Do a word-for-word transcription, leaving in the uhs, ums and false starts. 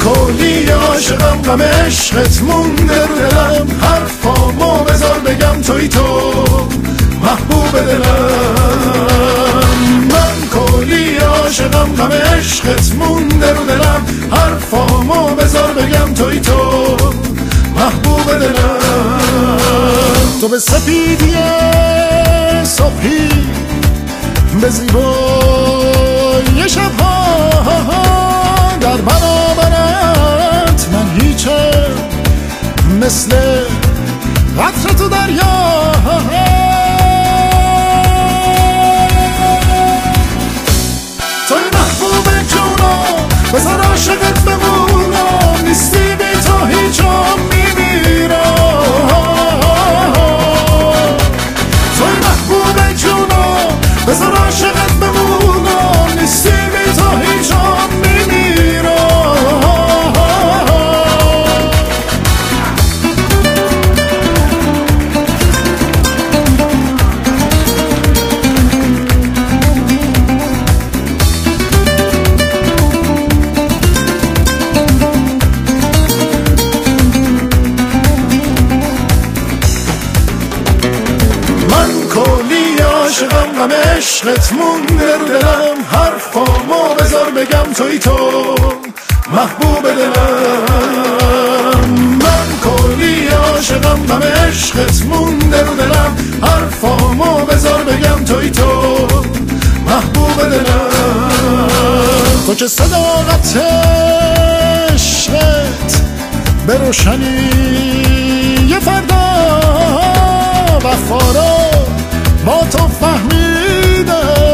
کلی عاشقم، غم عشقت مونده رو دلم، حرفامو بذار بگم توی تو محبوب دلم. من کلی عاشقم، غم عشقت مونده رو دلم، حرفامو بذار بگم توی تو محبوب دلم. تو به سپیدی صبحی، به زیبایی شبها، در برابرت من هیچم، مثل قطره تو دریا. توی محبوب جونم، بذار عاشقت بمونم، نیستی بی تو هیچم میمیرم. توی محبوب جونم، بذار عاشقت بمونم، نیستی بی تو هیچم میمیرم. عاشقم، غم عشقت مونده رو دلم، حرفامو بذار بگم توی تو محبوب دلم. من کلی عاشقم، غم عشقت مونده رو دلم، حرفامو بذار بگم توی تو محبوب دلم. تو که صداقت عشقت به روشنی یه فردا، وفا رو با تو فهمیدم.